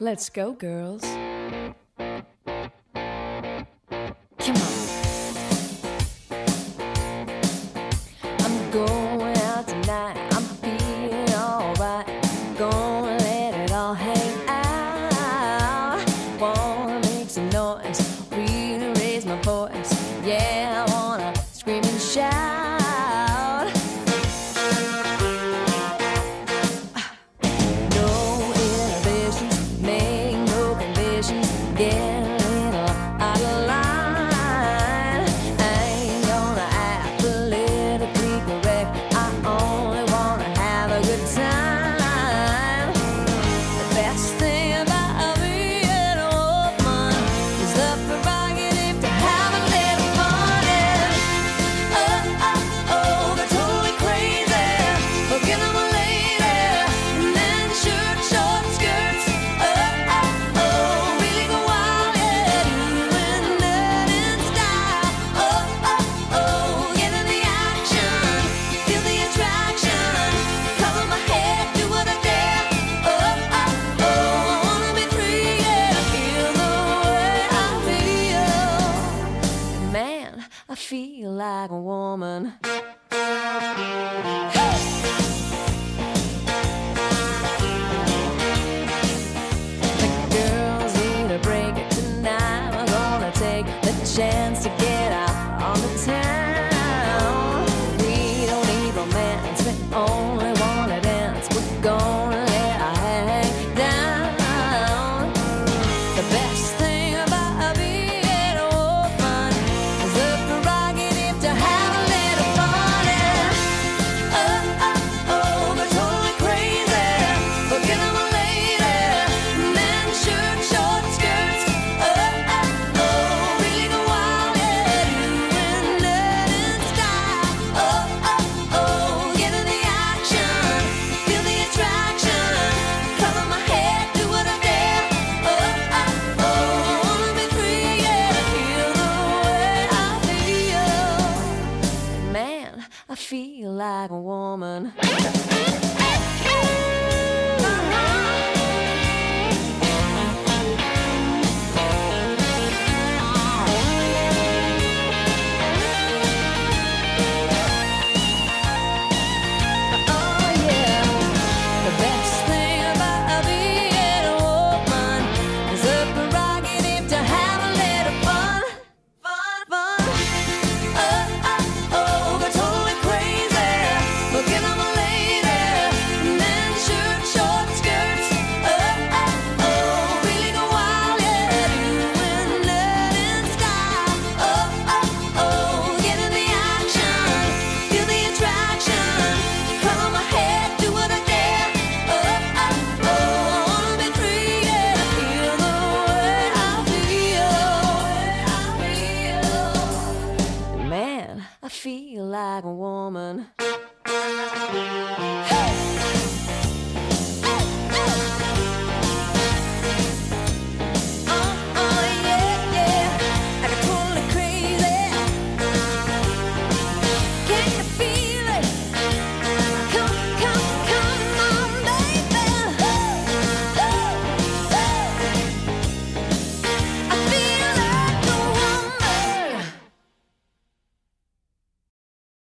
Let's go, girls. Come on. I'm going out tonight. I'm feeling alright. Gonna let it all hang out. Wanna make some noise, really raise my voice. Yeah, I wanna scream and shout. No inhibitions, make no conditions. Get a little out of line. I ain't gonna act politically correct. I only wanna have a good time. The best thing about being a woman is the prerogative to have a little fun. And they're totally crazy. Forget I'm a lady. And then short skirts. Really go wild, yeah. Doing that in style. Get in the action. Feel the attraction. Cover my head, do what I dare. I wanna be free, yeah. Feel the way I feel. Man, I feel like a woman. The girls need a break tonight. We're gonna take the chance to get out on the town. We don't need romance, we only wanna dance. We're gonna let our hang down. The best thing about being a woman is the prerogative to have a little fun. And they're totally crazy. Forget I'm a lady. Men short skirts. Really go wild, yeah. Doing that in style. Get in the action. Feel the attraction. Cover my head, do what I dare. Wanna be free, yeah. Feel the way I feel. Man, I feel like a woman. Oh yeah, the best thing about being a woman is the prerogative to have a little fun. They're totally crazy. Forget I'm a lady. Men short skirts. Really go wild, yeah. Doing that in style. Get in the action. Feel the attraction. Cover my head, do what I dare. Wanna be free, yeah. Feel the way I feel. Man, I feel like a woman.